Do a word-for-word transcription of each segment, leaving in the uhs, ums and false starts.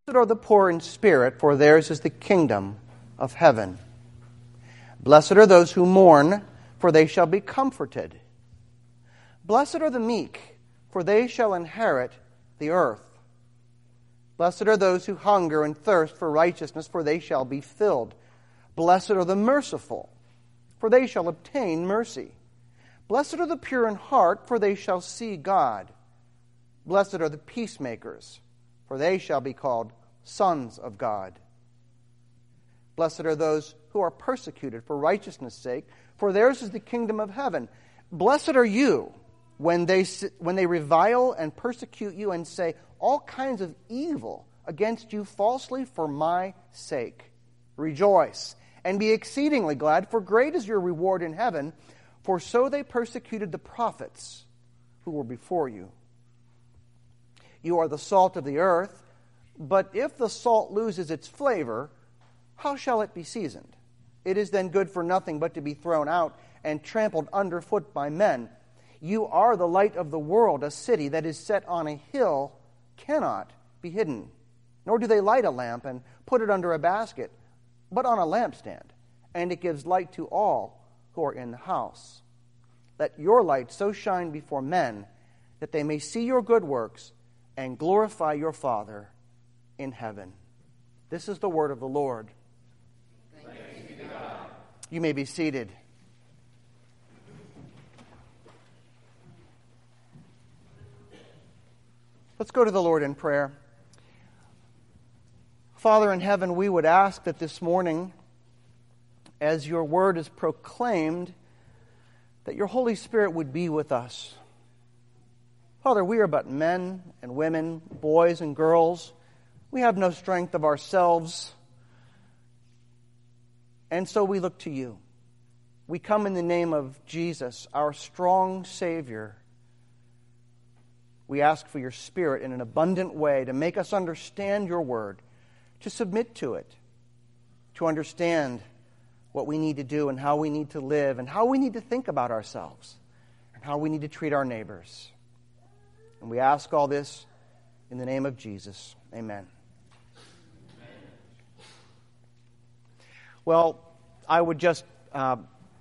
Blessed are the poor in spirit, for theirs is the kingdom of heaven. Blessed are those who mourn, for they shall be comforted. Blessed are the meek, for they shall inherit the earth. Blessed are those who hunger and thirst for righteousness, for they shall be filled. Blessed are the merciful, for they shall obtain mercy. Blessed are the pure in heart, for they shall see God. Blessed are the peacemakers, for they shall be called sons of God. Blessed are those who are persecuted for righteousness' sake, for theirs is the kingdom of heaven. Blessed are you when they when they revile and persecute you and say all kinds of evil against you falsely for my sake. Rejoice and be exceedingly glad, for great is your reward in heaven, for so they persecuted the prophets who were before you. You are the salt of the earth, but if the salt loses its flavor, how shall it be seasoned? It is then good for nothing but to be thrown out and trampled underfoot by men. You are the light of the world. A city that is set on a hill cannot be hidden. Nor do they light a lamp and put it under a basket, but on a lampstand, and it gives light to all who are in the house. Let your light so shine before men that they may see your good works and glorify your Father in heaven. This is the word of the Lord. Thanks be to God. You may be seated. Let's go to the Lord in prayer. Father in heaven, we would ask that this morning, as your word is proclaimed, that your Holy Spirit would be with us. Father, we are but men and women, boys and girls. We have no strength of ourselves. And so we look to you. We come in the name of Jesus, our strong Savior. We ask for your Spirit in an abundant way to make us understand your word, to submit to it, to understand what we need to do and how we need to live and how we need to think about ourselves and how we need to treat our neighbors. And we ask all this in the name of Jesus. Amen. Well, I would just uh,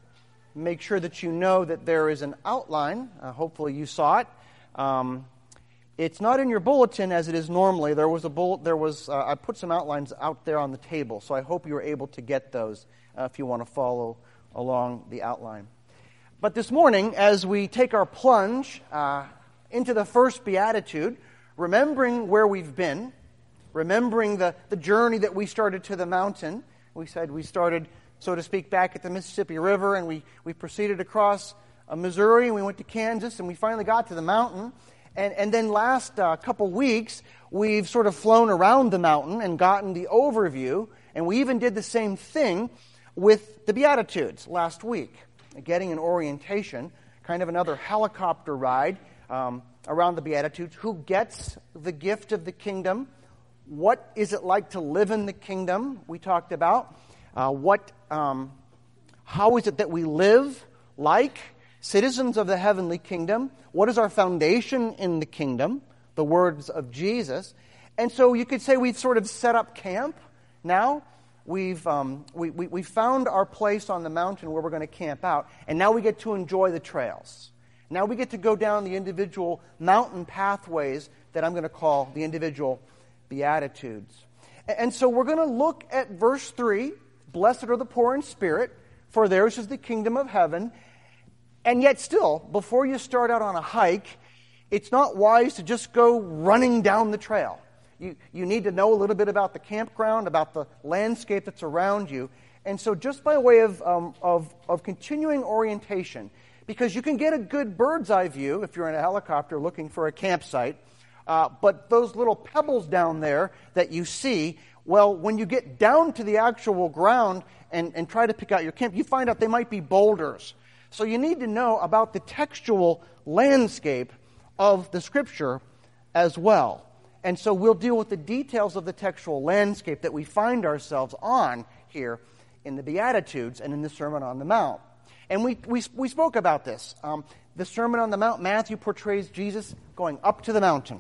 make sure that you know that there is an outline. Uh, hopefully you saw it. Um, it's not in your bulletin as it is normally. There was a bullet. There was. Uh, I put some outlines out there on the table, so I hope you were able to get those uh, if you want to follow along the outline. But this morning, as we take our plunge uh, into the first beatitude, remembering where we've been, remembering the, the journey that we started to the mountain. We said we started, so to speak, back at the Mississippi River, and we, we proceeded across uh, Missouri, and we went to Kansas, and we finally got to the mountain. And, and then last uh, couple weeks, we've sort of flown around the mountain and gotten the overview, and we even did the same thing with the Beatitudes last week, getting an orientation, kind of another helicopter ride um, around the Beatitudes. Who gets the gift of the kingdom? What is it like to live in the kingdom? We talked about uh, what, um, how is it that we live like citizens of the heavenly kingdom? What is our foundation in the kingdom? The words of Jesus. And so you could say we've sort of set up camp now. We've um, we, we we found our place on the mountain where we're going to camp out, and now we get to enjoy the trails. Now we get to go down the individual mountain pathways that I'm going to call the individual Beatitudes. And so we're going to look at verse three, blessed are the poor in spirit, for theirs is the kingdom of heaven. And yet still, before you start out on a hike, it's not wise to just go running down the trail. You, you need to know a little bit about the campground, about the landscape that's around you. And so just by way of, um, of, of continuing orientation, because you can get a good bird's eye view if you're in a helicopter looking for a campsite, uh, but those little pebbles down there that you see, well, when you get down to the actual ground and, and try to pick out your camp, you find out they might be boulders. So you need to know about the textual landscape of the Scripture as well. And so we'll deal with the details of the textual landscape that we find ourselves on here in the Beatitudes and in the Sermon on the Mount. And we we, we spoke about this. Um, the Sermon on the Mount, Matthew portrays Jesus going up to the mountain.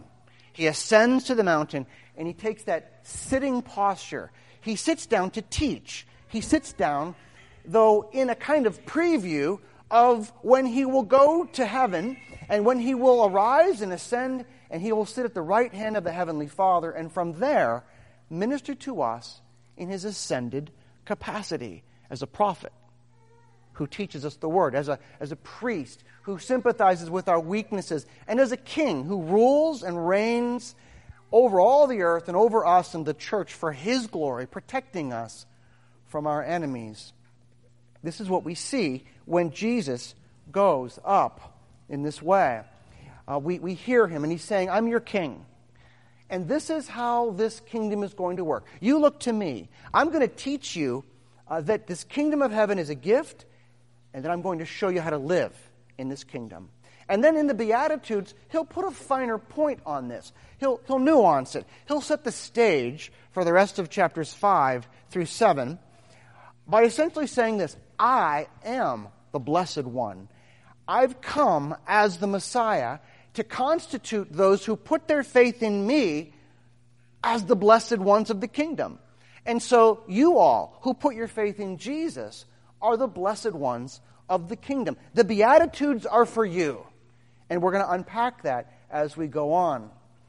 He ascends to the mountain, and he takes that sitting posture. He sits down to teach. He sits down, though, in a kind of preview of when he will go to heaven, and when he will arise and ascend, and he will sit at the right hand of the Heavenly Father, and from there minister to us in his ascended capacity as a prophet who teaches us the word, as a, as a priest who sympathizes with our weaknesses, and as a king who rules and reigns over all the earth and over us and the church for his glory, protecting us from our enemies. This is what we see when Jesus goes up in this way. Uh, we, we hear him, and he's saying, I'm your king. And this is how this kingdom is going to work. You look to me. I'm going to teach you uh, that this kingdom of heaven is a gift, and then I'm going to show you how to live in this kingdom. And then in the Beatitudes, he'll put a finer point on this. He'll, he'll nuance it. He'll set the stage for the rest of chapters five through seven by essentially saying this: I am the Blessed One. I've come as the Messiah to constitute those who put their faith in me as the blessed ones of the kingdom. And so you all who put your faith in Jesus are the blessed ones of the kingdom. The Beatitudes are for you. And we're going to unpack that as we go on.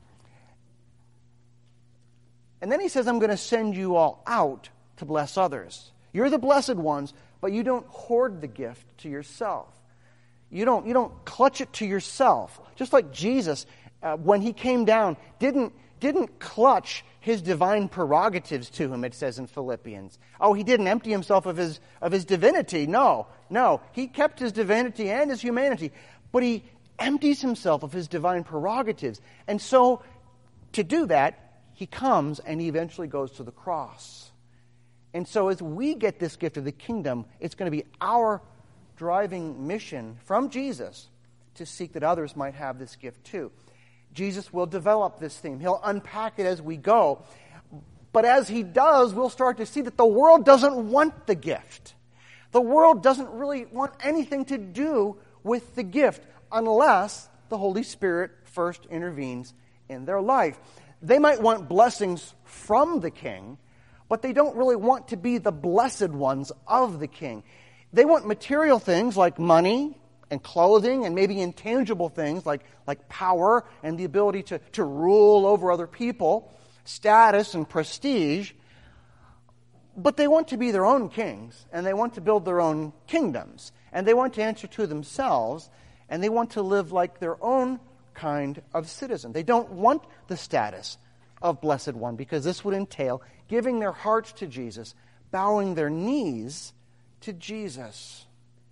And then he says, I'm going to send you all out to bless others. You're the blessed ones, but you don't hoard the gift to yourself. You don't, you don't clutch it to yourself. Just like Jesus, uh, when he came down, didn't, didn't clutch his divine prerogatives to him, it says in Philippians. Oh, he didn't empty himself of his, of his divinity. No, no. He kept his divinity and his humanity. But he empties himself of his divine prerogatives. And so, to do that, he comes and he eventually goes to the cross. And so as we get this gift of the kingdom, it's going to be our driving mission from Jesus to seek that others might have this gift too. Jesus will develop this theme. He'll unpack it as we go. But as he does, we'll start to see that the world doesn't want the gift. The world doesn't really want anything to do with the gift unless the Holy Spirit first intervenes in their life. They might want blessings from the king, but they don't really want to be the blessed ones of the king. They want material things like money and clothing and maybe intangible things like, like power and the ability to, to rule over other people, status and prestige. But they want to be their own kings, and they want to build their own kingdoms, and they want to answer to themselves, and they want to live like their own kind of citizen. They don't want the status of Blessed One, because this would entail giving their hearts to Jesus, bowing their knees to Jesus.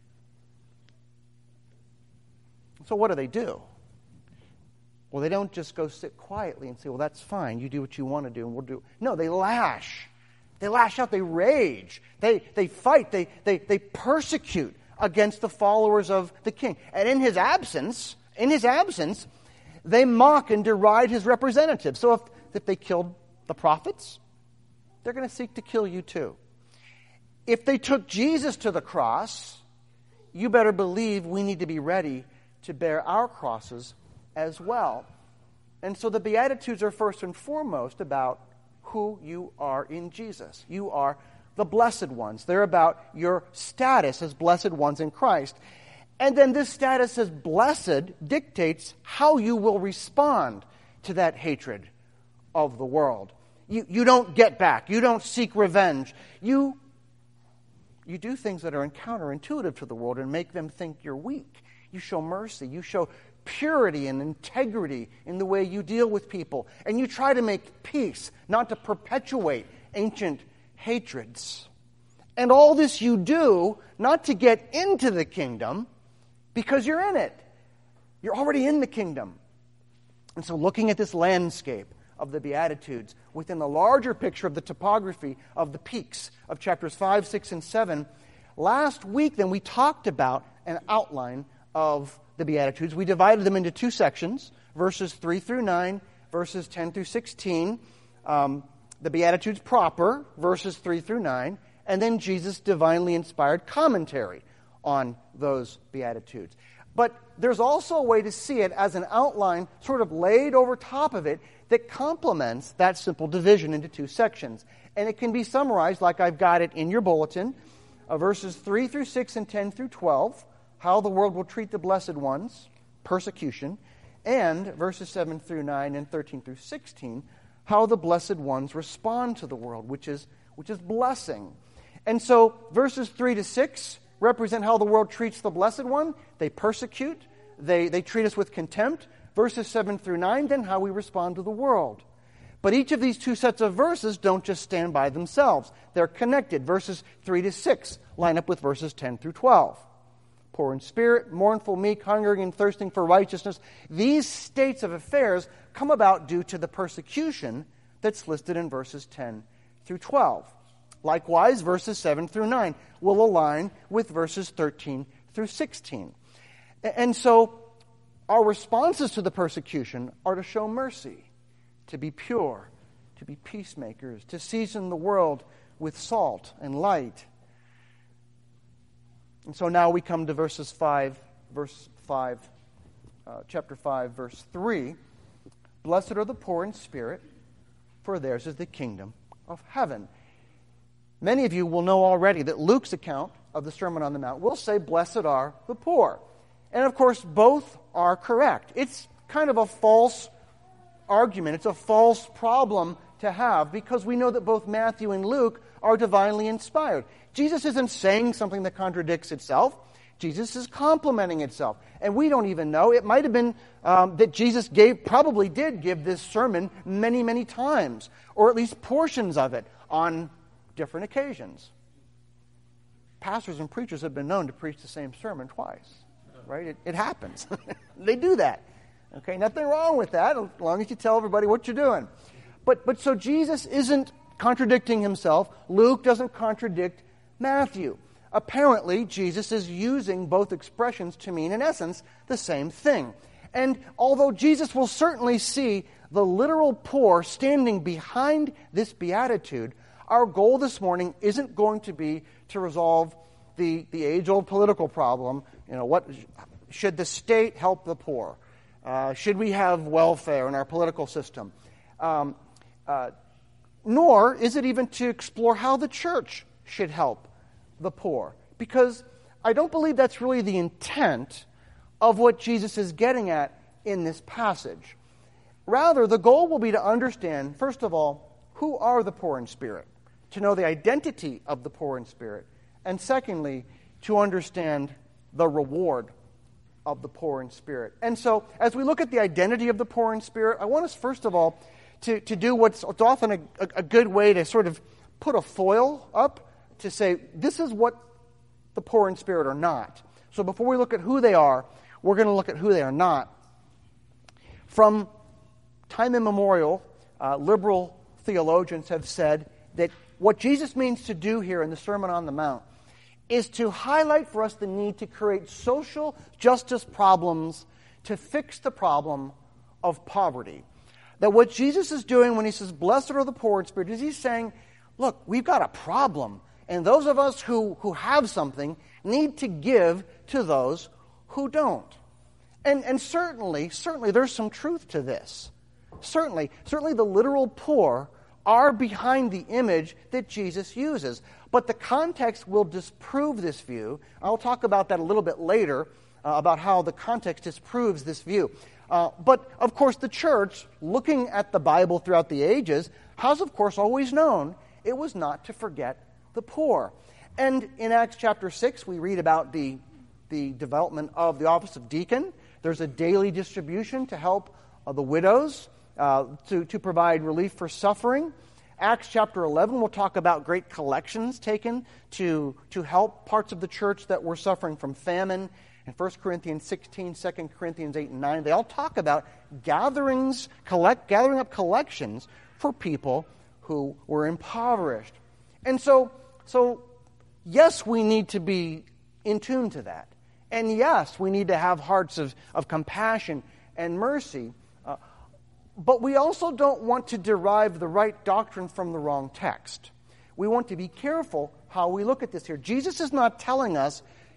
So what do they do? Well, they don't just go sit quietly and say, well, that's fine. You do what you want to do, and we'll do. No, they lash. They lash out. They rage. They, they fight. They, they, they persecute against the followers of the king. And in his absence, in his absence, they mock and deride his representatives. So if, if they killed the prophets, they're going to seek to kill you too. If they took Jesus to the cross, you better believe we need to be ready to bear our crosses as well. And so the Beatitudes are first and foremost about who you are in Jesus. You are the blessed ones. They're about your status as blessed ones in Christ. And then this status as blessed dictates how you will respond to that hatred of the world. You, you don't get back. You don't seek revenge. You, you do things that are counterintuitive to the world and make them think you're weak. You show mercy. You show purity and integrity in the way you deal with people. And you try to make peace, not to perpetuate ancient hatreds. And all this you do not to get into the kingdom, because you're in it. You're already in the kingdom. And so looking at this landscape of the Beatitudes within the larger picture of the topography of the peaks of chapters five, six, and seven, last week then we talked about an outline of the Beatitudes. We divided them into two sections, verses three through nine, verses ten through sixteen, um, the Beatitudes proper, verses three through nine, and then Jesus' divinely inspired commentary on those Beatitudes. But there's also a way to see it as an outline sort of laid over top of it that complements that simple division into two sections. And it can be summarized like I've got it in your bulletin, uh, verses three through six and ten through twelve, how the world will treat the blessed ones, persecution, and verses seven through nine and thirteen through sixteen, how the blessed ones respond to the world, which is which is blessing. And so verses three to six represent how the world treats the blessed one. They persecute. They, they treat us with contempt. Verses seven through nine, then how we respond to the world. But each of these two sets of verses don't just stand by themselves. They're connected. Verses three to six line up with verses ten through twelve. Poor in spirit, mournful, meek, hungering and thirsting for righteousness. These states of affairs come about due to the persecution that's listed in verses ten through twelve. Likewise, verses seven through nine will align with verses thirteen through sixteen. And so our responses to the persecution are to show mercy, to be pure, to be peacemakers, to season the world with salt and light. And so now we come to verses five, verse five, uh, chapter five, verse three. Blessed are the poor in spirit, for theirs is the kingdom of heaven. Many of you will know already that Luke's account of the Sermon on the Mount will say, blessed are the poor. And of course, both are correct. It's kind of a false argument. It's a false problem to have because we know that both Matthew and Luke are divinely inspired. Jesus isn't saying something that contradicts itself. Jesus is complementing itself. And we don't even know. It might have been um, that Jesus gave, probably did give this sermon many, many times, or at least portions of it on different occasions. Pastors and preachers have been known to preach the same sermon twice, right? It, it happens. They do that. Okay, nothing wrong with that, as long as you tell everybody what you're doing. But but so Jesus isn't contradicting himself. Luke doesn't contradict Matthew. Apparently, Jesus is using both expressions to mean, in essence, the same thing. And although Jesus will certainly see the literal poor standing behind this beatitude, our goal this morning isn't going to be to resolve the, the age-old political problem. You know, what should the state help the poor? Uh, should we have welfare in our political system? Um, uh, nor is it even to explore how the church should help the poor. Because I don't believe that's really the intent of what Jesus is getting at in this passage. Rather, the goal will be to understand, first of all, who are the poor in spirit, to know the identity of the poor in spirit, and secondly, to understand the reward of the poor in spirit. And so, as we look at the identity of the poor in spirit, I want us, first of all, to, to do what's often a, a, a good way to sort of put a foil up to say, this is what the poor in spirit are not. So before we look at who they are, we're going to look at who they are not. From time immemorial, uh, liberal theologians have said that what Jesus means to do here in the Sermon on the Mount is to highlight for us the need to create social justice problems to fix the problem of poverty. That what Jesus is doing when he says, blessed are the poor in spirit, is he's saying, look, we've got a problem. And those of us who, who have something need to give to those who don't. And, and certainly, certainly there's some truth to this. Certainly, certainly the literal poor are behind the image that Jesus uses. But the context will disprove this view. I'll talk about that a little bit later, uh, about how the context disproves this view. Uh, but, of course, the church, looking at the Bible throughout the ages, has, of course, always known it was not to forget the poor. And in Acts chapter six, we read about the, the development of the office of deacon. There's a daily distribution to help uh, the widows, uh, to, to provide relief for suffering. Acts chapter eleven will talk about great collections taken to, to help parts of the church that were suffering from famine. And First Corinthians sixteen, Second Corinthians eight and nine, they all talk about gatherings, collect, gathering up collections for people who were impoverished. And so, so, yes, we need to be in tune to that. And yes, we need to have hearts of, of compassion and mercy. Uh, but we also don't want to derive the right doctrine from the wrong text. We want to be careful how we look at this here. Jesus is not telling us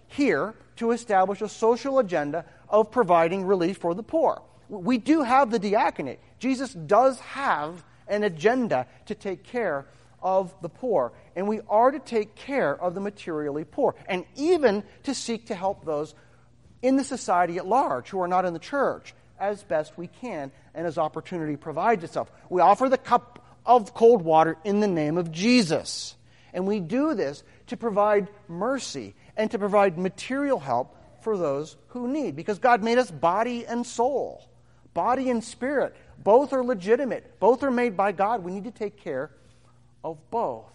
here to establish a social agenda of providing relief for the poor. We do have the diaconate. Jesus does have an agenda to take care of the poor, and we are to take care of the materially poor, and even to seek to help those in the society at large who are not in the church as best we can and as opportunity provides itself. We offer the cup of cold water in the name of Jesus, and we do this to provide mercy and to provide material help for those who need, because God made us body and soul, body and spirit. Both are legitimate. Both are made by God. We need to take care of both.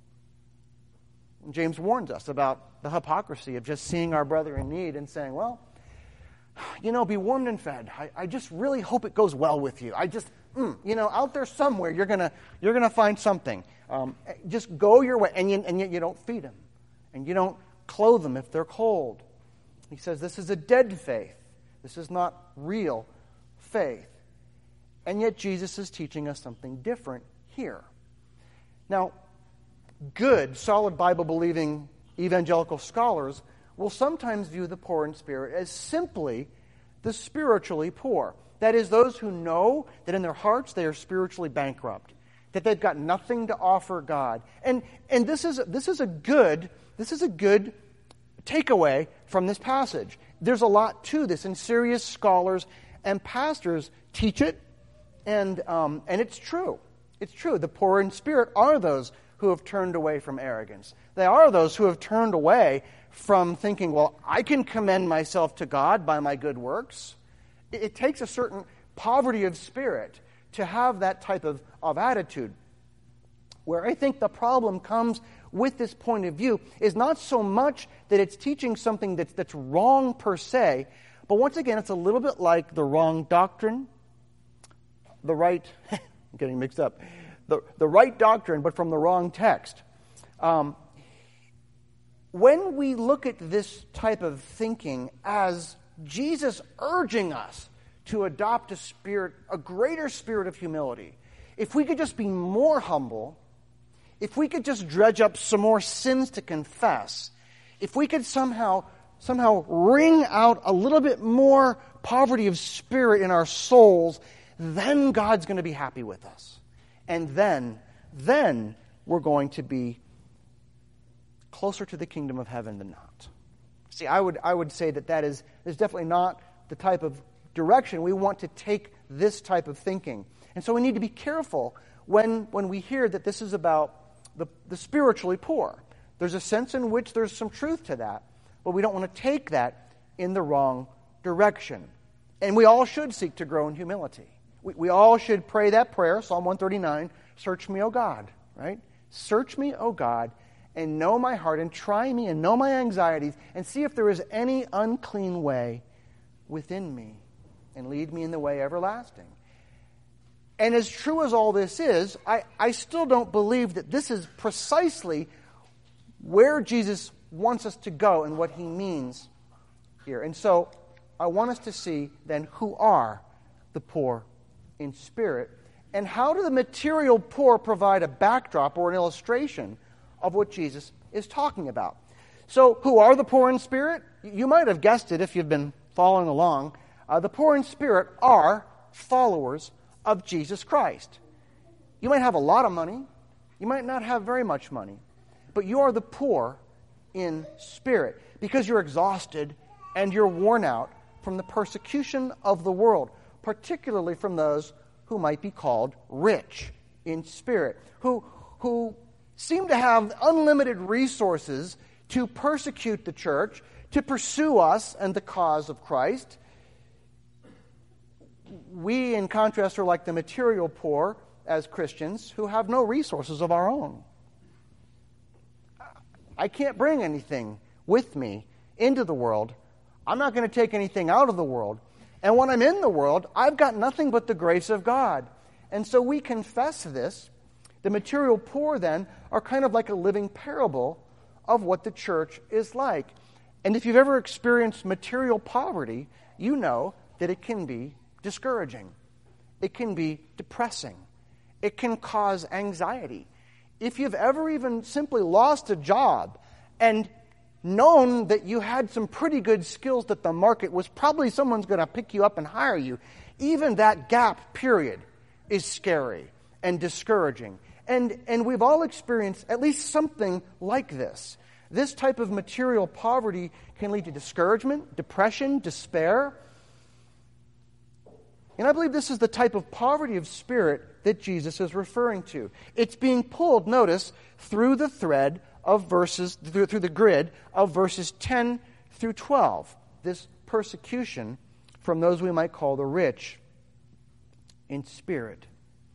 James warns us about the hypocrisy of just seeing our brother in need and saying, well, you know, be warmed and fed. I, I just really hope it goes well with you. I just, mm, you know, out there somewhere, you're gonna you're gonna find something. Um, just go your way, and, you, and yet you don't feed them, and you don't clothe them if they're cold. He says this is a dead faith. This is not real faith. And yet Jesus is teaching us something different here. Now, good, solid Bible-believing evangelical scholars will sometimes view the poor in spirit as simply the spiritually poor. That is, those who know that in their hearts they are spiritually bankrupt, that they've got nothing to offer God. And and this is this is a good this is a good takeaway from this passage. There's a lot to this, and serious scholars and pastors teach it, and um, and it's true. It's true. The poor in spirit are those who have turned away from arrogance. They are those who have turned away from thinking, well, I can commend myself to God by my good works. It, it takes a certain poverty of spirit to have that type of, of attitude. Where I think the problem comes with this point of view is not so much that it's teaching something that's, that's wrong per se, but once again, it's a little bit like the wrong doctrine, the right, I'm getting mixed up, the, the right doctrine, but from the wrong text. Um, when we look at this type of thinking as Jesus urging us to adopt a spirit, a greater spirit of humility, if we could just be more humble, if we could just dredge up some more sins to confess, if we could somehow somehow wring out a little bit more poverty of spirit in our souls, then God's going to be happy with us. And then, then we're going to be closer to the kingdom of heaven than not. See, I would I would say that that is, is definitely not the type of direction we want to take this type of thinking. And so we need to be careful when, when we hear that this is about the, the spiritually poor. There's a sense in which there's some truth to that, but we don't want to take that in the wrong direction. And we all should seek to grow in humility. We, we all should pray that prayer, Psalm one thirty-nine, search me, O God, right? Search me, O God, and know my heart, and try me, and know my anxieties, and see if there is any unclean way within me, and lead me in the way everlasting. And as true as all this is, I, I still don't believe that this is precisely where Jesus wants us to go and what he means here. And so I want us to see then who are the poor in spirit, and how do the material poor provide a backdrop or an illustration of what Jesus is talking about. So who are the poor in spirit? You might have guessed it if you've been following along. Uh, the poor in spirit are followers of Jesus Christ. You might have a lot of money. You might not have very much money. But you are the poor in spirit because you're exhausted and you're worn out from the persecution of the world, particularly from those who might be called rich in spirit, who, who seem to have unlimited resources to persecute the church, to pursue us and the cause of Christ. We, in contrast, are like the material poor as Christians who have no resources of our own. I can't bring anything with me into the world. I'm not going to take anything out of the world. And when I'm in the world, I've got nothing but the grace of God. And so we confess this. The material poor, then, are kind of like a living parable of what the church is like. And if you've ever experienced material poverty, you know that it can be discouraging. It can be depressing. It can cause anxiety. If you've ever even simply lost a job and known that you had some pretty good skills, that the market was probably someone's going to pick you up and hire you, even that gap period is scary and discouraging. And, and we've all experienced at least something like this. This type of material poverty can lead to discouragement, depression, despair. And I believe this is the type of poverty of spirit that Jesus is referring to. It's being pulled, notice, through the thread of verses, through, through the grid of verses ten through twelve. This persecution from those we might call the rich in spirit.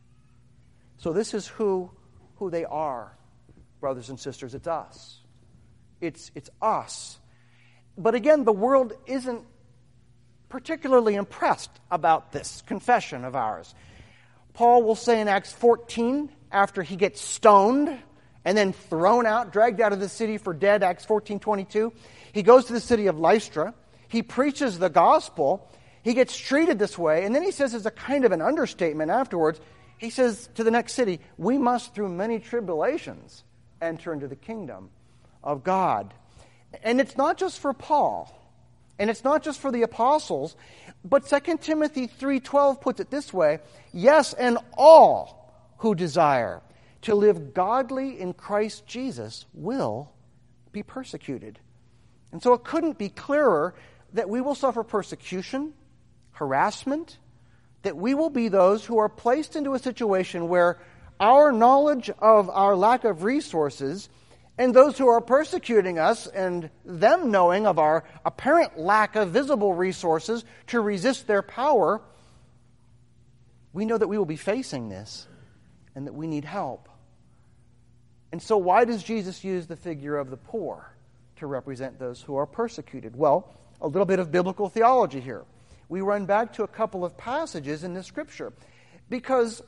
So this is who, who they are, brothers and sisters. It's us. It's, it's us. But again, the world isn't particularly impressed about this confession of ours. Paul will say in Acts fourteen, after he gets stoned and then thrown out, dragged out of the city for dead, Acts fourteen twenty-two, he goes to the city of Lystra. He preaches the gospel. He gets treated this way. And then he says, as a kind of an understatement afterwards, he says to the next city, we must through many tribulations enter into the kingdom of God. And it's not just for Paul. And it's not just for the apostles. But Second Timothy three twelve puts it this way, yes, and all who desire to live godly in Christ Jesus will be persecuted. And so it couldn't be clearer that we will suffer persecution, harassment, that we will be those who are placed into a situation where our knowledge of our lack of resources and those who are persecuting us and them knowing of our apparent lack of visible resources to resist their power, we know that we will be facing this and that we need help. And so why does Jesus use the figure of the poor to represent those who are persecuted? Well, a little bit of biblical theology here. We run back to a couple of passages in the Scripture because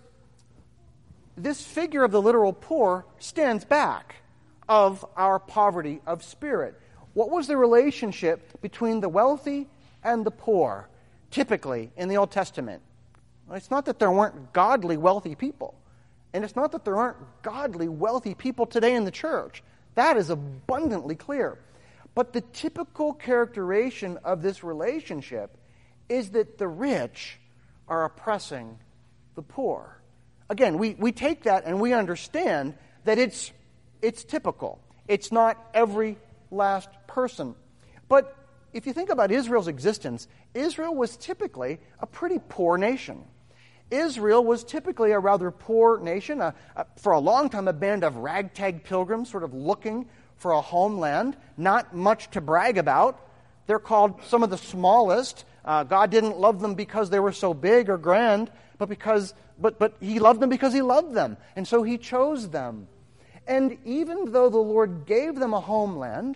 this figure of the literal poor stands back of our poverty of spirit. What was the relationship between the wealthy and the poor, typically in the Old Testament? Well, it's not that there weren't godly wealthy people, and it's not that there aren't godly wealthy people today in the church. That is abundantly clear. But the typical characterization of this relationship is that the rich are oppressing the poor. Again, we, we take that and we understand that it's It's typical. It's not every last person. But if you think about Israel's existence, Israel was typically a pretty poor nation. Israel was typically a rather poor nation, a, a, for a long time a band of ragtag pilgrims sort of looking for a homeland, not much to brag about. They're called some of the smallest. Uh, God didn't love them because they were so big or grand, but because but but He loved them because He loved them, and so He chose them. And even though the Lord gave them a homeland,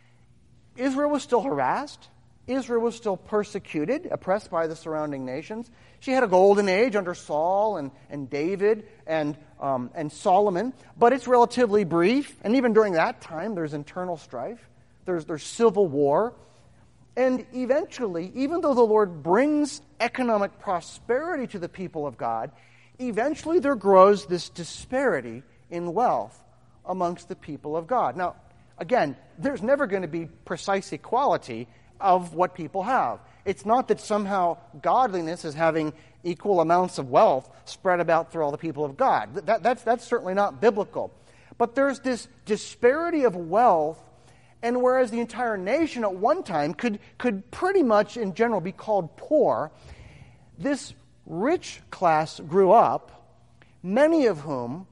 Israel was still harassed. Israel was still persecuted, oppressed by the surrounding nations. She had a golden age under Saul and, and David and, um, and Solomon, but it's relatively brief. And even during that time, there's internal strife. There's, there's civil war. And eventually, even though the Lord brings economic prosperity to the people of God, eventually there grows this disparity in wealth amongst the people of God. Now, again, there's never going to be precise equality of what people have. It's not that somehow godliness is having equal amounts of wealth spread about through all the people of God. That, that's, that's certainly not biblical. But there's this disparity of wealth, and whereas the entire nation at one time could, could pretty much in general be called poor, this rich class grew up, many of whom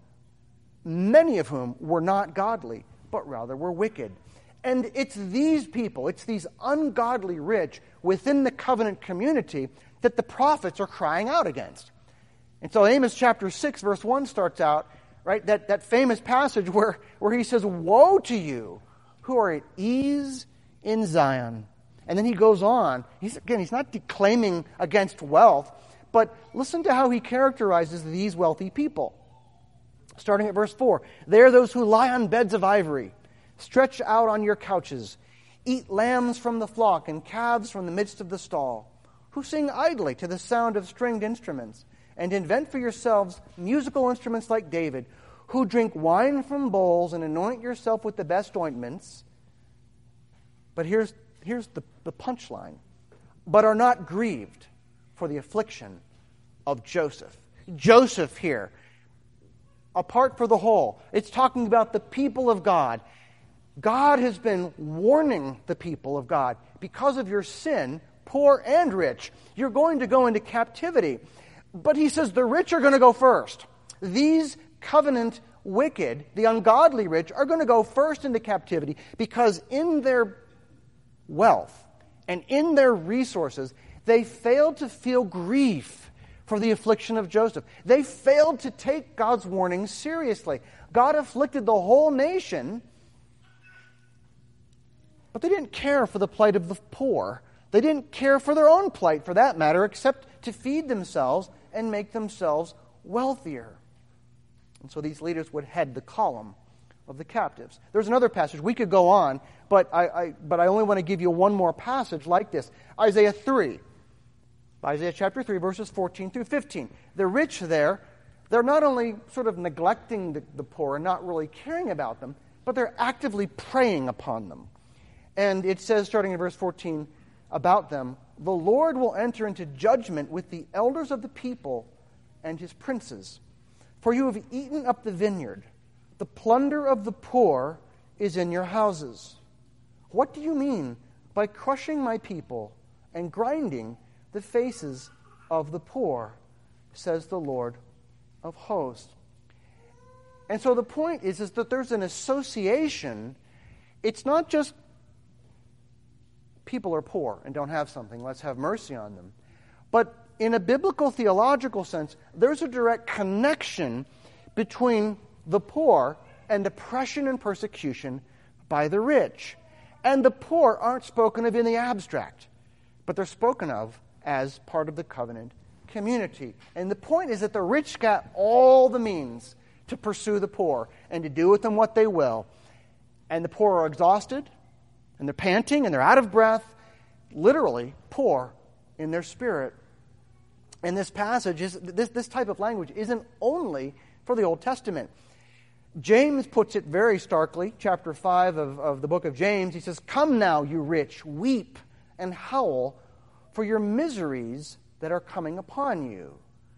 Many of whom were not godly, but rather were wicked. And it's these people, it's these ungodly rich within the covenant community that the prophets are crying out against. And so Amos chapter six, verse one starts out, right, that, that famous passage where, where he says, woe to you who are at ease in Zion. And then he goes on. He's, again, he's not declaiming against wealth, but listen to how he characterizes these wealthy people. Starting at verse four, they are those who lie on beds of ivory, stretch out on your couches, eat lambs from the flock and calves from the midst of the stall, who sing idly to the sound of stringed instruments, and invent for yourselves musical instruments like David, who drink wine from bowls and anoint yourself with the best ointments. But here's, here's the, the punchline. But are not grieved for the affliction of Joseph. Joseph here, apart for the whole, it's talking about the people of God. God has been warning the people of God, because of your sin, poor and rich, you're going to go into captivity. But he says the rich are going to go first. These covenant wicked, the ungodly rich, are going to go first into captivity, because in their wealth and in their resources, they failed to feel grief for the affliction of Joseph. They failed to take God's warning seriously. God afflicted the whole nation, but they didn't care for the plight of the poor. They didn't care for their own plight, for that matter, except to feed themselves and make themselves wealthier. And so these leaders would head the column of the captives. There's another passage. We could go on, but I, I, but I only want to give you one more passage like this. Isaiah three. Isaiah chapter three, verses fourteen through fifteen. The rich there, they're not only sort of neglecting the, the poor and not really caring about them, but they're actively preying upon them. And it says, starting in verse fourteen, about them, the Lord will enter into judgment with the elders of the people and his princes. For you have eaten up the vineyard. The plunder of the poor is in your houses. What do you mean by crushing my people and grinding the faces of the poor, says the Lord of hosts. And so the point is, is that there's an association. It's not just people are poor and don't have something, let's have mercy on them. But in a biblical theological sense, there's a direct connection between the poor and oppression and persecution by the rich. And the poor aren't spoken of in the abstract, but they're spoken of as part of the covenant community. And the point is that the rich got all the means to pursue the poor and to do with them what they will. And the poor are exhausted, and they're panting, and they're out of breath, literally poor in their spirit. And this passage, is this, this type of language isn't only for the Old Testament. James puts it very starkly, chapter five of, of the book of James. He says, "Come now, you rich, weep and howl for your miseries that are coming upon you."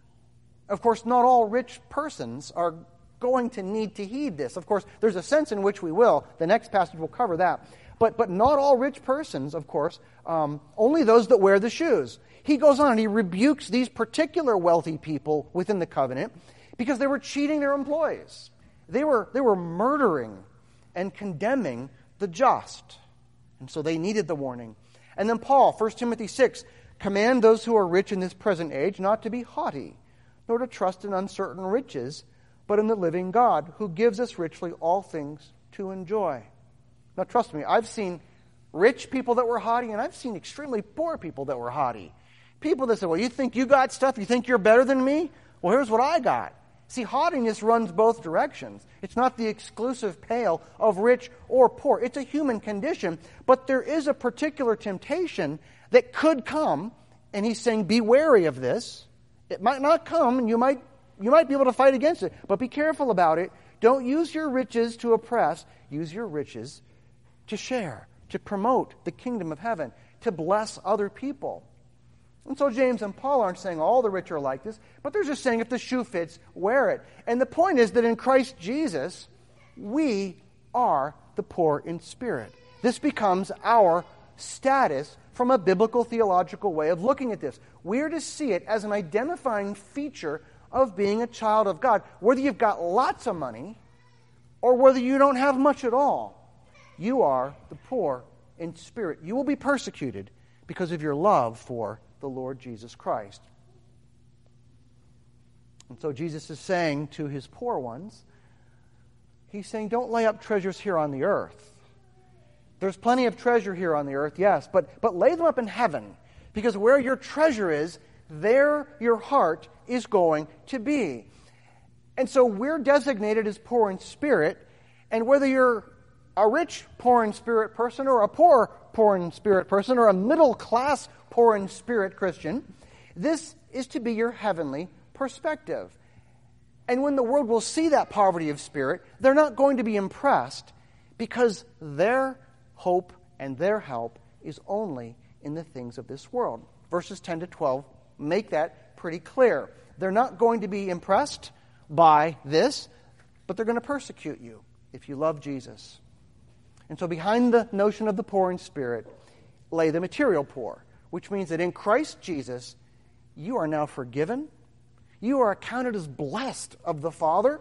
Of course, not all rich persons are going to need to heed this. Of course, there's a sense in which we will. The next passage will cover that. But but not all rich persons, of course, um, only those that wear the shoes. He goes on and he rebukes these particular wealthy people within the covenant because they were cheating their employees. They were, they were murdering and condemning the just. And so they needed the warning. And then Paul, First Timothy six, "Command those who are rich in this present age not to be haughty, nor to trust in uncertain riches, but in the living God, who gives us richly all things to enjoy." Now trust me, I've seen rich people that were haughty, and I've seen extremely poor people that were haughty. People that say, "Well, you think you got stuff? You think you're better than me? Well, here's what I got." See, haughtiness runs both directions. It's not the exclusive pale of rich or poor. It's a human condition, but there is a particular temptation that could come, and he's saying, be wary of this. It might not come, and you might you might be able to fight against it, but be careful about it. Don't use your riches to oppress. Use your riches to share, to promote the kingdom of heaven, to bless other people. And so James and Paul aren't saying all the rich are like this, but they're just saying if the shoe fits, wear it. And the point is that in Christ Jesus, we are the poor in spirit. This becomes our status from a biblical theological way of looking at this. We're to see it as an identifying feature of being a child of God. Whether you've got lots of money or whether you don't have much at all, you are the poor in spirit. You will be persecuted because of your love for the Lord Jesus Christ. And so Jesus is saying to his poor ones, he's saying, don't lay up treasures here on the earth. There's plenty of treasure here on the earth, yes, but, but lay them up in heaven, because where your treasure is, there your heart is going to be. And so we're designated as poor in spirit, and whether you're a rich poor in spirit person or a poor poor in spirit person or a middle class poor in spirit Christian, this is to be your heavenly perspective. And when the world will see that poverty of spirit, they're not going to be impressed because their hope and their help is only in the things of this world. Verses ten to twelve make that pretty clear. They're not going to be impressed by this, but they're going to persecute you if you love Jesus. And so behind the notion of the poor in spirit lay the material poor, which means that in Christ Jesus, you are now forgiven. You are accounted as blessed of the Father,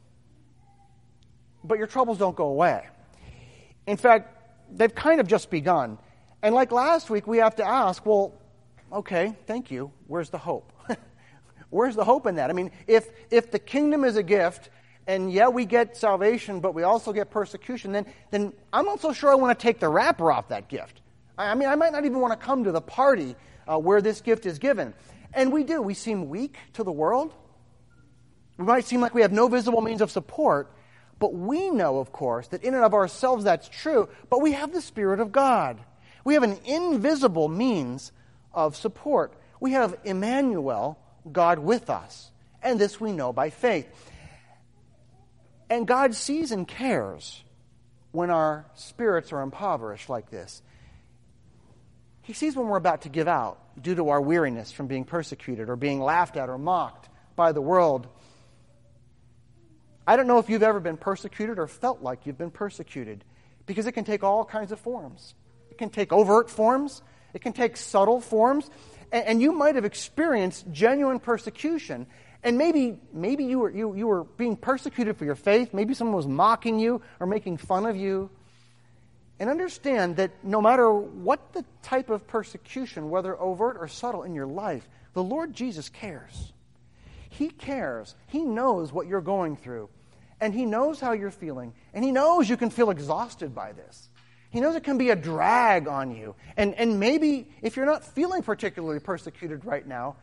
but your troubles don't go away. In fact, they've kind of just begun. And like last week, we have to ask, well, okay, thank you. Where's the hope? Where's the hope in that? I mean, if if the kingdom is a gift, and yeah, we get salvation, but we also get persecution, then, then I'm not so sure I want to take the wrapper off that gift. I, I mean, I might not even want to come to the party uh, where this gift is given. And we do. We seem weak to the world. We might seem like we have no visible means of support, but we know, of course, that in and of ourselves that's true, but we have the Spirit of God. We have an invisible means of support. We have Emmanuel, God with us, and this we know by faith. And God sees and cares when our spirits are impoverished like this. He sees when we're about to give out due to our weariness from being persecuted or being laughed at or mocked by the world. I don't know if you've ever been persecuted or felt like you've been persecuted, because it can take all kinds of forms. It can take overt forms. It can take subtle forms. And, and you might have experienced genuine persecution. And maybe maybe you were you, you were being persecuted for your faith. Maybe someone was mocking you or making fun of you. And understand that no matter what the type of persecution, whether overt or subtle in your life, the Lord Jesus cares. He cares. He knows what you're going through. And He knows how you're feeling. And He knows you can feel exhausted by this. He knows it can be a drag on you. And, and maybe if you're not feeling particularly persecuted right now,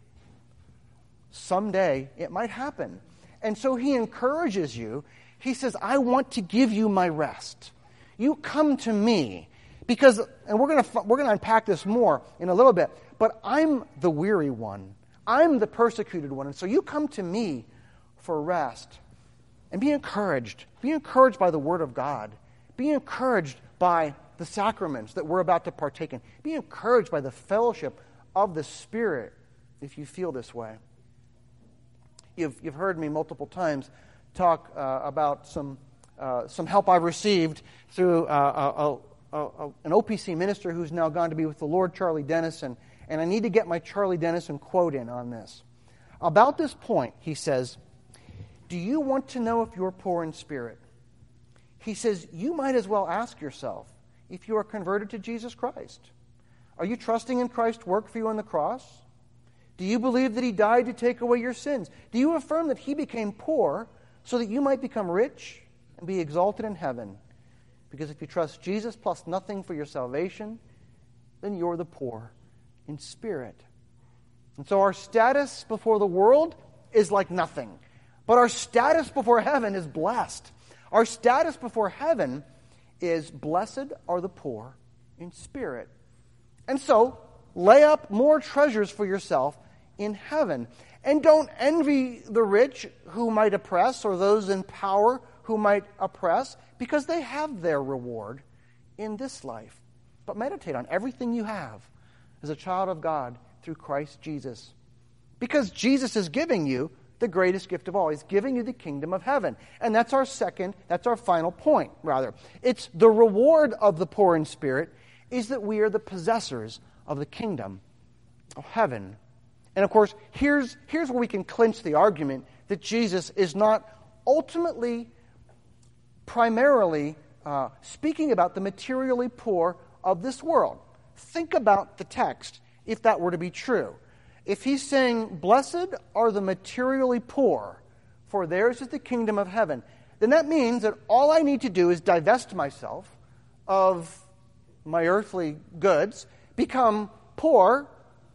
someday it might happen. And so He encourages you. He says, I want to give you my rest. You come to me because, and we're going to we're going to unpack this more in a little bit, but I'm the weary one. I'm the persecuted one. And so you come to me for rest. And be encouraged. Be encouraged by the Word of God. Be encouraged by the sacraments that we're about to partake in. Be encouraged by the fellowship of the Spirit if you feel this way. You've, you've heard me multiple times talk uh, about some uh, some help I've received through uh, a, a, a, an O P C minister who's now gone to be with the Lord, Charlie Dennison. And I need to get my Charlie Dennison quote in on this. About this point, he says, do you want to know if you're poor in spirit? He says, you might as well ask yourself if you are converted to Jesus Christ. Are you trusting in Christ's work for you on the cross? Do you believe that He died to take away your sins? Do you affirm that He became poor so that you might become rich and be exalted in heaven? Because if you trust Jesus plus nothing for your salvation, then you're the poor in spirit. And so our status before the world is like nothing. But our status before heaven is blessed. Our status before heaven is blessed are the poor in spirit. And so, lay up more treasures for yourself in heaven. And don't envy the rich who might oppress or those in power who might oppress, because they have their reward in this life. But meditate on everything you have as a child of God through Christ Jesus. Because Jesus is giving you the greatest gift of all. He's giving you the kingdom of heaven. And that's our second, that's our final point, rather. It's the reward of the poor in spirit is that we are the possessors of the kingdom of heaven. And of course, here's, here's where we can clinch the argument that Jesus is not ultimately, primarily uh, speaking about the materially poor of this world. Think about the text if that were to be true. If He's saying, blessed are the materially poor, for theirs is the kingdom of heaven, then that means that all I need to do is divest myself of my earthly goods, become poor,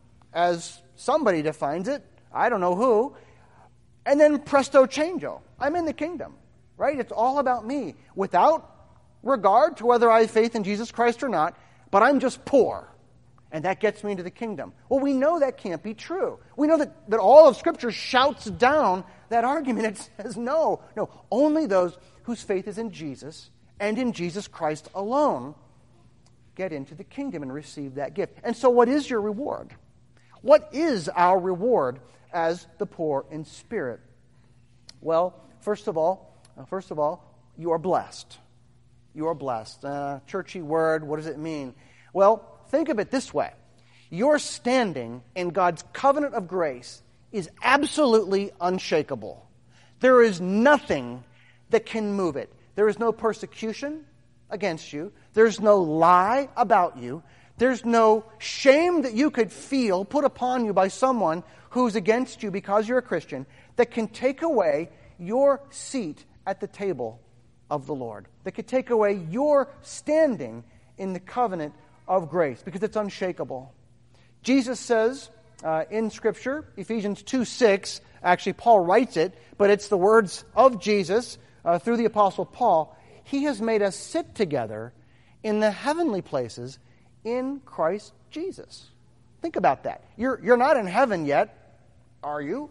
as somebody defines it, I don't know who, and then presto changeo, I'm in the kingdom, right? It's all about me, without regard to whether I have faith in Jesus Christ or not, but I'm just poor. And that gets me into the kingdom. Well, we know that can't be true. We know that, that all of Scripture shouts down that argument. It says, no, no, only those whose faith is in Jesus and in Jesus Christ alone get into the kingdom and receive that gift. And so what is your reward? What is our reward as the poor in spirit? Well, first of all, uh, first of all, you are blessed. You are blessed. Uh, churchy word, what does it mean? Well, think of it this way. Your standing in God's covenant of grace is absolutely unshakable. There is nothing that can move it. There is no persecution against you. There's no lie about you. There's no shame that you could feel put upon you by someone who's against you because you're a Christian that can take away your seat at the table of the Lord. That could take away your standing in the covenant of grace because it's unshakable. Jesus says uh, in Scripture, Ephesians two six, actually Paul writes it, but it's the words of Jesus uh, through the Apostle Paul. He has made us sit together in the heavenly places in Christ Jesus. Think about that. You're, you're not in heaven yet, are you?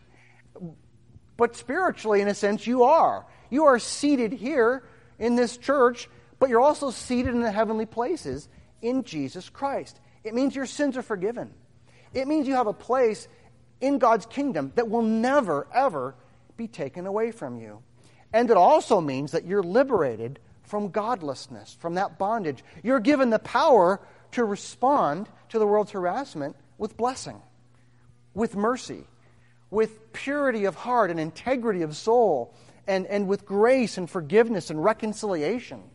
But spiritually, in a sense, you are. You are seated here in this church, but you're also seated in the heavenly places in Jesus Christ. It means your sins are forgiven. It means you have a place in God's kingdom that will never, ever be taken away from you. And it also means that you're liberated from godlessness, from that bondage. You're given the power to respond to the world's harassment with blessing, with mercy, with purity of heart and integrity of soul, and, and with grace and forgiveness and reconciliation.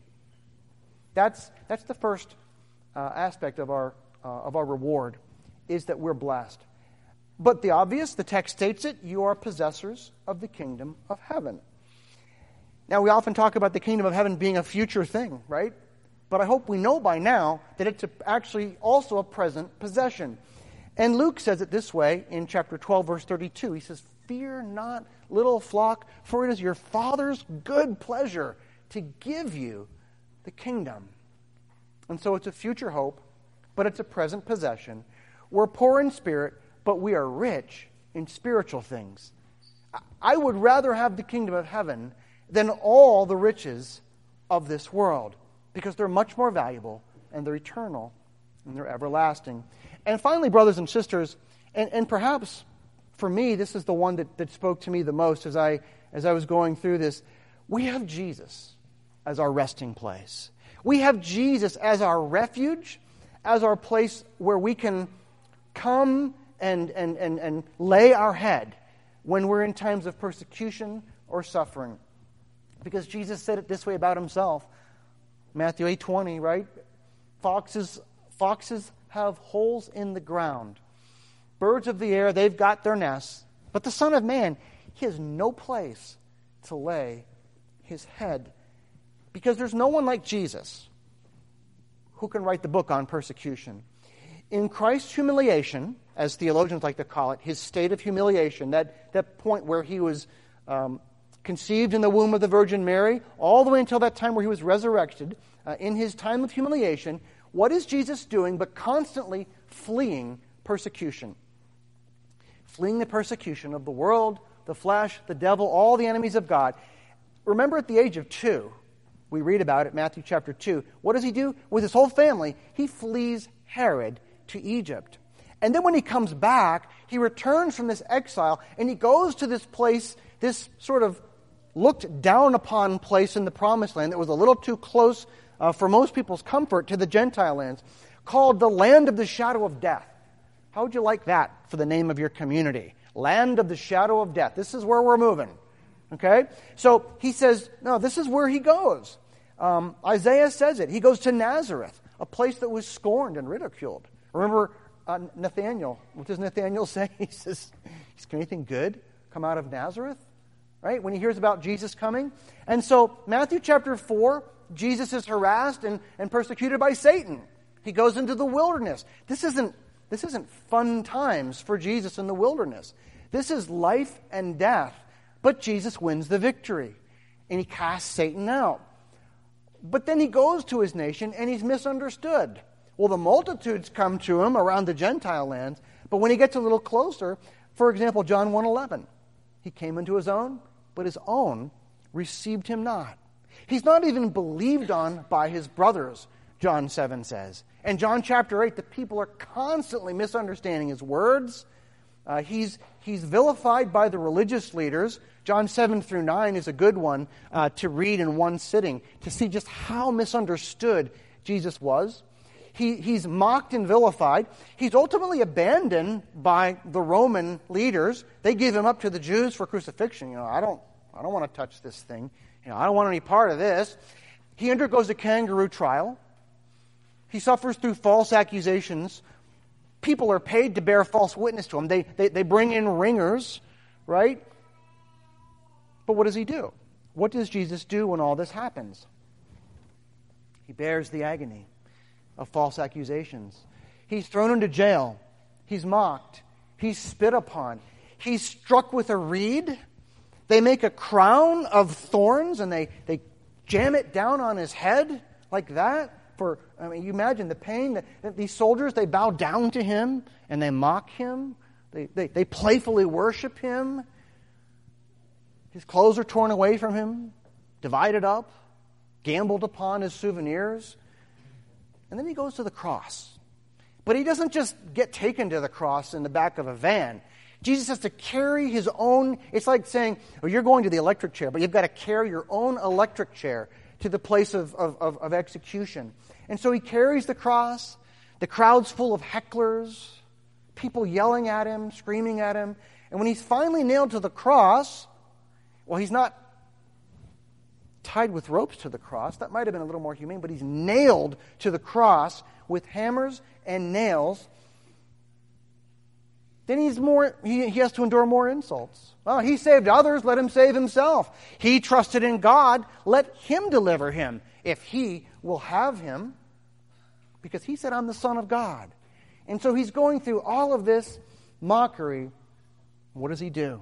That's, that's the first uh, aspect of our, uh, of our reward, is that we're blessed. But the obvious, the text states it, you are possessors of the kingdom of heaven. Now, we often talk about the kingdom of heaven being a future thing, right? But I hope we know by now that it's a, actually also a present possession. And Luke says it this way in chapter twelve, verse thirty-two. He says, "Fear not, little flock, for it is your Father's good pleasure to give you the kingdom." And so it's a future hope, but it's a present possession. We're poor in spirit, but we are rich in spiritual things. I would rather have the kingdom of heaven than all the riches of this world, because they're much more valuable, and they're eternal, and they're everlasting. And finally, brothers and sisters, and, and perhaps for me, this is the one that, that spoke to me the most as I, as I was going through this. We have Jesus as our resting place. We have Jesus as our refuge, as our place where we can come and, and, and, and lay our head when we're in times of persecution or suffering. Because Jesus said it this way about himself. Matthew eight twenty, right? Foxes, foxes have holes in the ground. Birds of the air, they've got their nests. But the Son of Man, he has no place to lay his head. Because there's no one like Jesus who can write the book on persecution. In Christ's humiliation, as theologians like to call it, his state of humiliation, that, that point where he was um, conceived in the womb of the Virgin Mary, all the way until that time where he was resurrected, uh, in his time of humiliation, what is Jesus doing but constantly fleeing persecution? Fleeing the persecution of the world, the flesh, the devil, all the enemies of God. Remember at the age of two, we read about it, Matthew chapter two. What does he do? With his whole family, he flees Herod to Egypt. And then when he comes back, he returns from this exile, and he goes to this place, this sort of looked down upon place in the Promised Land that was a little too close uh, for most people's comfort to the Gentile lands, called the land of the shadow of death. How would you like that for the name of your community? Land of the shadow of death. This is where we're moving. Okay? So he says, no, this is where he goes. Um, Isaiah says it. He goes to Nazareth, a place that was scorned and ridiculed. Remember uh, Nathaniel. What does Nathaniel say? He says, can anything good come out of Nazareth? Right? When he hears about Jesus coming. And so Matthew chapter four, Jesus is harassed and, and persecuted by Satan. He goes into the wilderness. This isn't, this isn't fun times for Jesus in the wilderness. This is life and death. But Jesus wins the victory. And he casts Satan out. But then he goes to his nation and he's misunderstood. Well, the multitudes come to him around the Gentile lands. But when he gets a little closer, for example, John one eleven. He came into his own, but his own received him not. He's not even believed on by his brothers, John seven says. And John chapter eight, the people are constantly misunderstanding his words. Uh, he's, he's vilified by the religious leaders. John seven through nine is a good one uh, to read in one sitting, to see just how misunderstood Jesus was. He, he's mocked and vilified. He's ultimately abandoned by the Roman leaders. They give him up to the Jews for crucifixion. You know, I don't, I don't want to touch this thing. You know, I don't want any part of this. He undergoes a kangaroo trial. He suffers through false accusations. People are paid to bear false witness to him. They, they, they bring in ringers, right? But what does he do? What does Jesus do when all this happens? He bears the agony of false accusations. He's thrown into jail. He's mocked. He's spit upon. He's struck with a reed. They make a crown of thorns and they, they jam it down on his head like that. For I mean, you imagine the pain that, that these soldiers, they bow down to him and they mock him. They, they, they playfully worship him. His clothes are torn away from him, divided up, gambled upon as souvenirs. And then he goes to the cross. But he doesn't just get taken to the cross in the back of a van. Jesus has to carry his own. It's like saying, well, you're going to the electric chair, but you've got to carry your own electric chair to the place of, of, of, of execution. And so he carries the cross. The crowd's full of hecklers, people yelling at him, screaming at him. And when he's finally nailed to the cross, well, he's not tied with ropes to the cross. That might have been a little more humane, but he's nailed to the cross with hammers and nails. Then he's more, he, he has to endure more insults. Well, he saved others, let him save himself. He trusted in God, let him deliver him if he will have him, because he said, I'm the Son of God. And so he's going through all of this mockery. What does he do?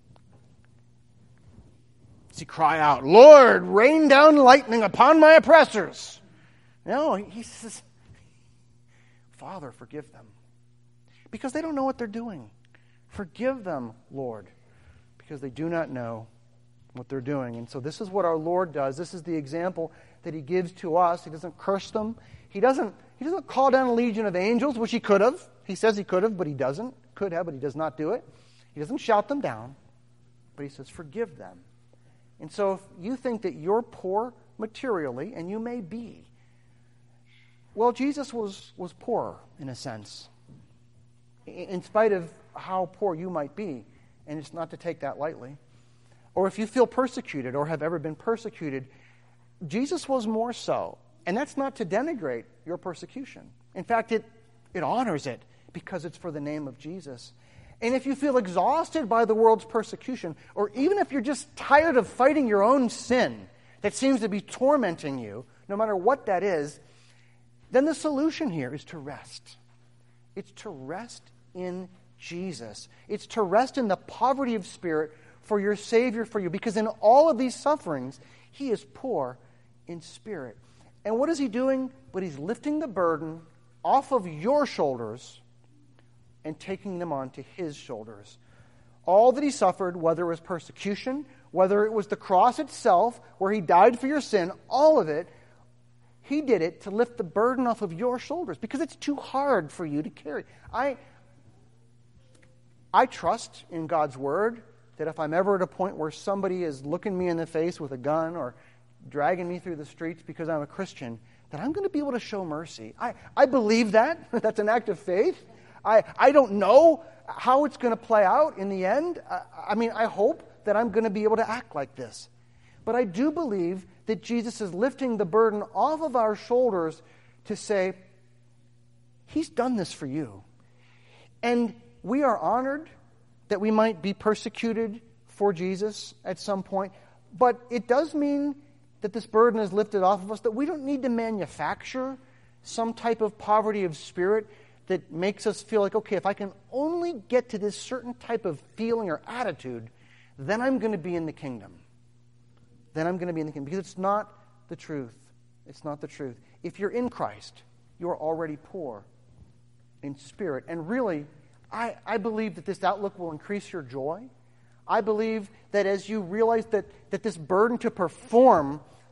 Does he cry out, Lord, rain down lightning upon my oppressors? No, he says, Father, forgive them. Because they don't know what they're doing. Forgive them, Lord, because they do not know what they're doing. And so this is what our Lord does. This is the example that he gives to us. He doesn't curse them. He doesn't, he doesn't call down a legion of angels, which he could have. He says he could have, but he doesn't. Could have, but he does not do it. He doesn't shout them down, but he says, forgive them. And so if you think that you're poor materially, and you may be, well, Jesus was, was poor in a sense, in spite of how poor you might be. And it's not to take that lightly. Or if you feel persecuted or have ever been persecuted, Jesus was more so. And that's not to denigrate your persecution. In fact, it, it honors it because it's for the name of Jesus. And if you feel exhausted by the world's persecution, or even if you're just tired of fighting your own sin that seems to be tormenting you, no matter what that is, then the solution here is to rest. It's to rest in Jesus. It's to rest in the poverty of spirit for your Savior for you. Because in all of these sufferings, he is poor in spirit. And what is he doing? But he's lifting the burden off of your shoulders and taking them onto his shoulders. All that he suffered, whether it was persecution, whether it was the cross itself, where he died for your sin, all of it, he did it to lift the burden off of your shoulders because it's too hard for you to carry. I, I trust in God's word that if I'm ever at a point where somebody is looking me in the face with a gun or dragging me through the streets because I'm a Christian, that I'm going to be able to show mercy. I, I believe that. That's an act of faith. I, I don't know how it's going to play out in the end. I, I mean, I hope that I'm going to be able to act like this. But I do believe that Jesus is lifting the burden off of our shoulders to say, he's done this for you. And we are honored that we might be persecuted for Jesus at some point. But it does mean that this burden is lifted off of us, that we don't need to manufacture some type of poverty of spirit that makes us feel like, okay, if I can only get to this certain type of feeling or attitude, then I'm going to be in the kingdom. Then I'm going to be in the kingdom. Because it's not the truth. It's not the truth. If you're in Christ, you're already poor in spirit. And really, I, I believe that this outlook will increase your joy. I believe that as you realize that, that this burden to perform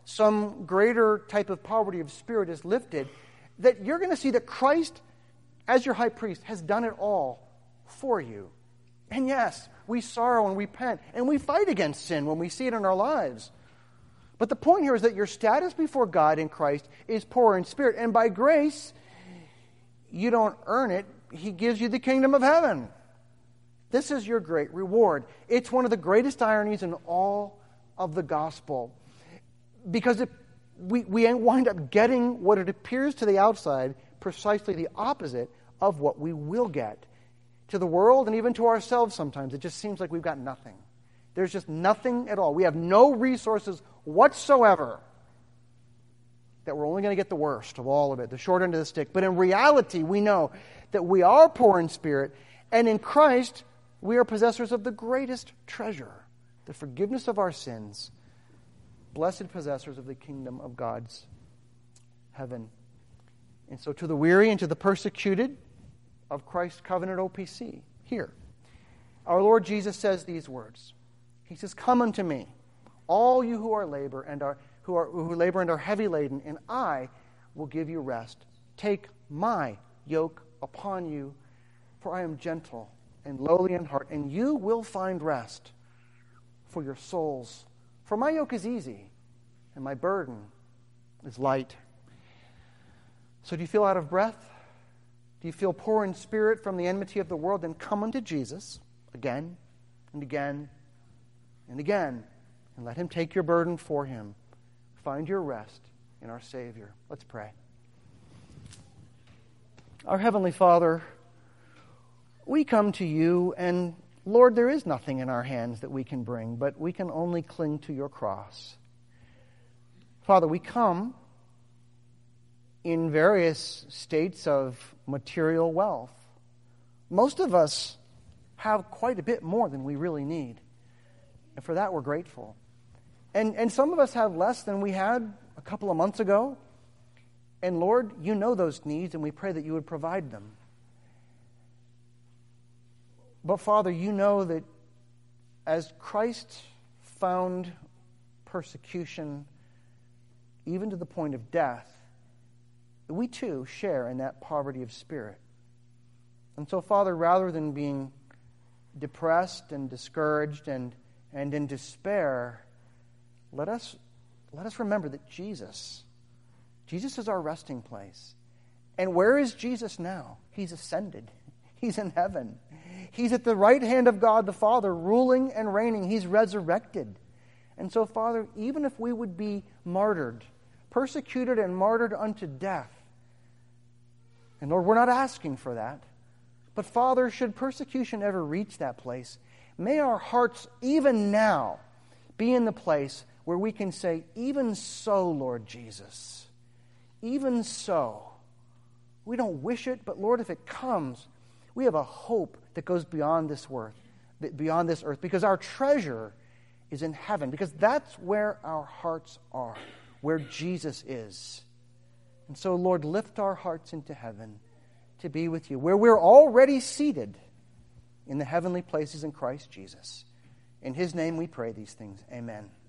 some greater type of poverty of spirit is lifted, that you're going to see that Christ, as your high priest, has done it all for you. And yes, we sorrow and we repent, and we fight against sin when we see it in our lives. But the point here is that your status before God in Christ is poor in spirit, and by grace, you don't earn it. He gives you the kingdom of heaven. This is your great reward. It's one of the greatest ironies in all of the gospel. Because it, we, we wind up getting what it appears to the outside, precisely the opposite of what we will get. To the world and even to ourselves sometimes, it just seems like we've got nothing. There's just nothing at all. We have no resources whatsoever. That we're only going to get the worst of all of it, the short end of the stick. But in reality, we know that we are poor in spirit, and in Christ, we are possessors of the greatest treasure, the forgiveness of our sins, blessed possessors of the kingdom of God's heaven. And so to the weary and to the persecuted of Christ's covenant O P C, here, our Lord Jesus says these words. He says, "Come unto me, all you who are labor and are who are who labor and are heavy laden, and I will give you rest. Take my yoke upon you, for I am gentle and lowly in heart, and you will find rest for your souls. For my yoke is easy, and my burden is light." So do you feel out of breath? Do you feel poor in spirit from the enmity of the world? Then come unto Jesus again and again and again, and let him take your burden for him. Find your rest in our Savior. Let's pray. Our Heavenly Father, we come to you, and Lord, there is nothing in our hands that we can bring, but we can only cling to your cross. Father, we come in various states of material wealth. Most of us have quite a bit more than we really need, and for that we're grateful. And, and some of us have less than we had a couple of months ago. And Lord, you know those needs, and we pray that you would provide them. But Father, you know that as Christ found persecution, even to the point of death, we too share in that poverty of spirit. And so, Father, rather than being depressed and discouraged and, and in despair, Let us, let us remember that Jesus, Jesus is our resting place. And where is Jesus now? He's ascended. He's in heaven. He's at the right hand of God the Father, ruling and reigning. He's resurrected. And so, Father, even if we would be martyred, persecuted and martyred unto death, and Lord, we're not asking for that, but Father, should persecution ever reach that place, may our hearts even now be in the place where we can say, even so, Lord Jesus, even so. We don't wish it, but Lord, if it comes, we have a hope that goes beyond this earth, beyond this earth, because our treasure is in heaven, because that's where our hearts are, where Jesus is. And so, Lord, lift our hearts into heaven to be with you, where we're already seated in the heavenly places in Christ Jesus. In his name we pray these things. Amen.